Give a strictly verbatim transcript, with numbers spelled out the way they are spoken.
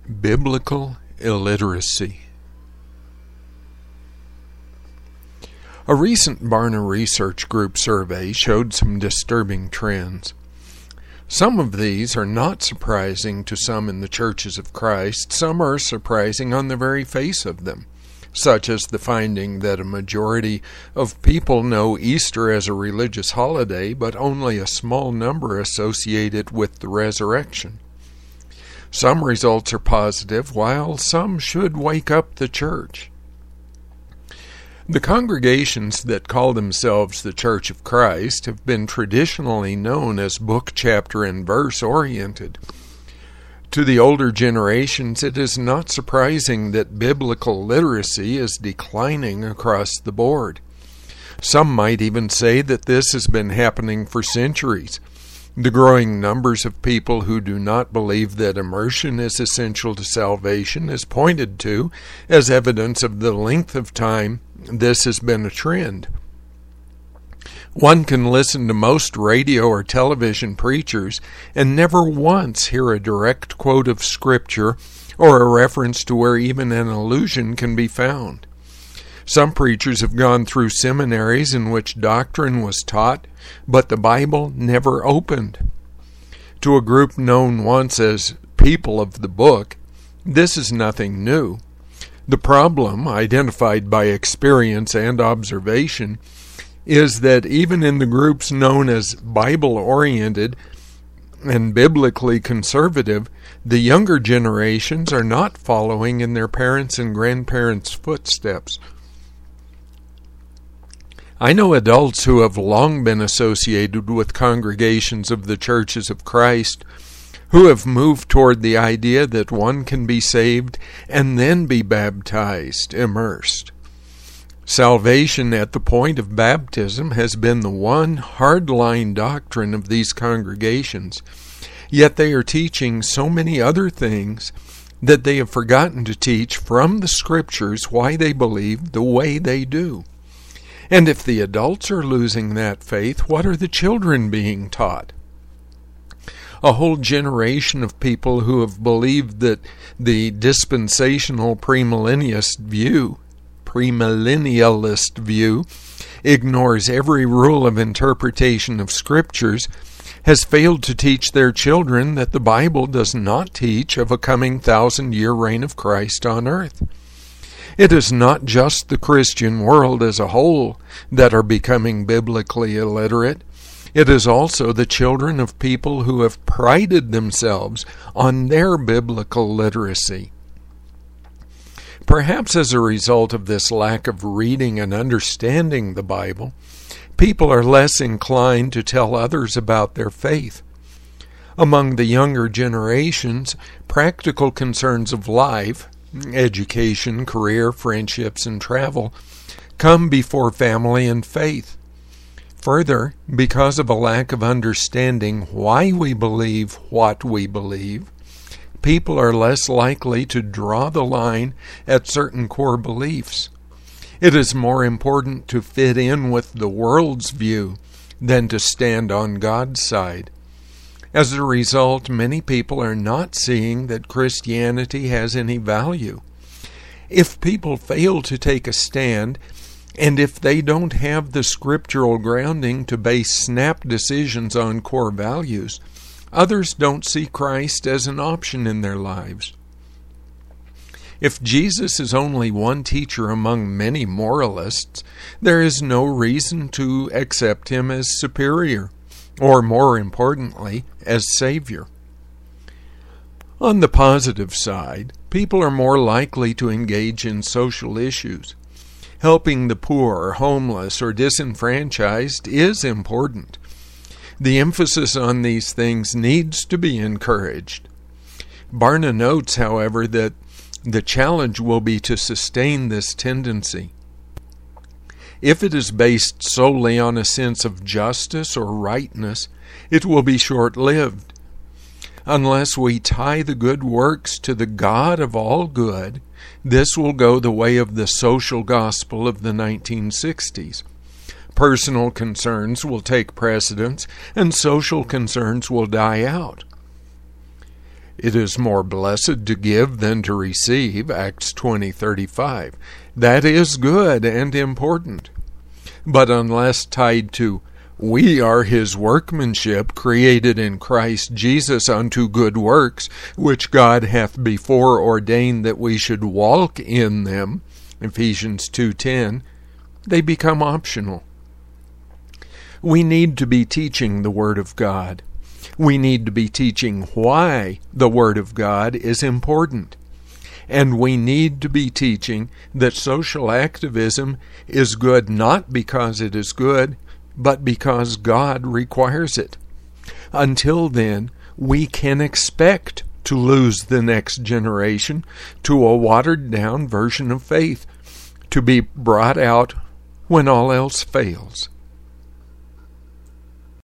Biblical illiteracy. A recent Barna Research Group survey showed some disturbing trends. Some of these are not surprising to some in the churches of Christ. Some are surprising on the very face of them, such as the finding that a majority of people know Easter as a religious holiday, but only a small number associate it with the resurrection. Some results are positive, while some should wake up the church. The congregations that call themselves the Church of Christ have been traditionally known as book, chapter, and verse oriented. To the older generations, it is not surprising that biblical literacy is declining across the board. Some might even say that this has been happening for centuries. The growing numbers of people who do not believe that immersion is essential to salvation is pointed to as evidence of the length of time this has been a trend. One can listen to most radio or television preachers and never once hear a direct quote of Scripture or a reference to where even an allusion can be found. Some preachers have gone through seminaries in which doctrine was taught, but the Bible never opened. To a group known once as people of the book, this is nothing new. The problem, identified by experience and observation, is that even in the groups known as Bible-oriented and biblically conservative, the younger generations are not following in their parents' and grandparents' footsteps. I know adults who have long been associated with congregations of the Churches of Christ who have moved toward the idea that one can be saved and then be baptized, immersed. Salvation at the point of baptism has been the one hard-line doctrine of these congregations, yet they are teaching so many other things that they have forgotten to teach from the Scriptures why they believe the way they do. And if the adults are losing that faith, what are the children being taught? A whole generation of people who have believed that the dispensational premillennialist view, premillennialist view ignores every rule of interpretation of Scriptures has failed to teach their children that the Bible does not teach of a coming thousand-year reign of Christ on earth. It is not just the Christian world as a whole that are becoming biblically illiterate. It is also the children of people who have prided themselves on their biblical literacy. Perhaps as a result of this lack of reading and understanding the Bible, people are less inclined to tell others about their faith. Among the younger generations, practical concerns of life, education, career, friendships, and travel come before family and faith. Further, because of a lack of understanding why we believe what we believe, people are less likely to draw the line at certain core beliefs. It is more important to fit in with the world's view than to stand on God's side. As a result, many people are not seeing that Christianity has any value. If people fail to take a stand, and if they don't have the scriptural grounding to base snap decisions on core values, others don't see Christ as an option in their lives. If Jesus is only one teacher among many moralists, there is no reason to accept him as superior, or more importantly, as Savior. On the positive side, people are more likely to engage in social issues. Helping the poor, homeless, or disenfranchised is important. The emphasis on these things needs to be encouraged. Barna notes, however, that the challenge will be to sustain this tendency. If it is based solely on a sense of justice or rightness, it will be short-lived. Unless we tie the good works to the God of all good, this will go the way of the social gospel of the nineteen sixties. Personal concerns will take precedence, and social concerns will die out. It is more blessed to give than to receive, Acts twenty thirty-five. That is good and important. But unless tied to, we are his workmanship, created in Christ Jesus unto good works, which God hath before ordained that we should walk in them, Ephesians two ten, they become optional. We need to be teaching the Word of God. We need to be teaching why the Word of God is important. And we need to be teaching that social activism is good not because it is good, but because God requires it. Until then, we can expect to lose the next generation to a watered-down version of faith, to be brought out when all else fails.